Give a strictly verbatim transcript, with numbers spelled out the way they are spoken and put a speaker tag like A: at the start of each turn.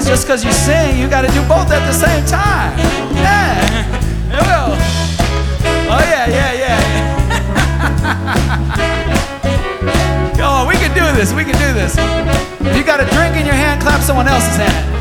A: just because you sing, you got to do both at the same time. Yeah. Here we go. Oh, yeah, yeah, yeah. Come on, we can do this. We can do this. If you got a drink in your hand, clap someone else's hand.